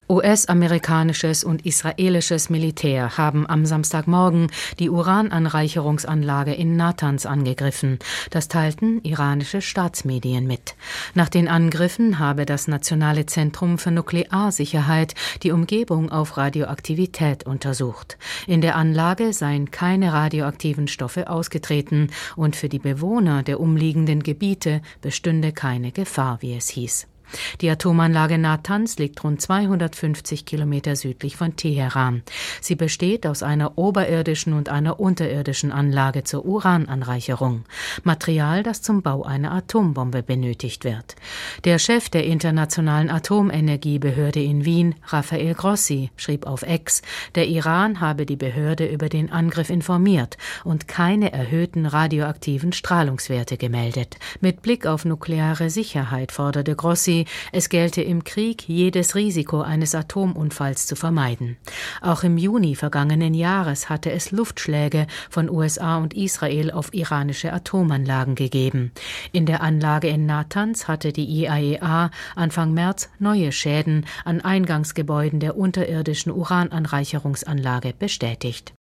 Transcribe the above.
US-amerikanisches und israelisches Militär haben am Samstagmorgen die Urananreicherungsanlage in Natanz angegriffen. Das teilten iranische Staatsmedien mit. Nach den Angriffen habe das Nationale Zentrum für Nuklearsicherheit die Umgebung auf Radioaktivität untersucht. In der Anlage seien keine radioaktiven Stoffe ausgetreten und für die Bewohner der umliegenden Gebiete bestünde keine Gefahr, wie es hieß. Die Atomanlage Natanz liegt rund 250 Kilometer südlich von Teheran. Sie besteht aus einer oberirdischen und einer unterirdischen Anlage zur Urananreicherung. Material, das zum Bau einer Atombombe benötigt wird. Der Chef der Internationalen Atomenergiebehörde in Wien, Rafael Grossi, schrieb auf X, der Iran habe die Behörde über den Angriff informiert und keine erhöhten radioaktiven Strahlungswerte gemeldet. Mit Blick auf nukleare Sicherheit forderte Grossi, es gelte im Krieg, jedes Risiko eines Atomunfalls zu vermeiden. Auch im Juni vergangenen Jahres hatte es Luftschläge von USA und Israel auf iranische Atomanlagen gegeben. In der Anlage in Natanz hatte die IAEA Anfang März neue Schäden an Eingangsgebäuden der unterirdischen Urananreicherungsanlage bestätigt.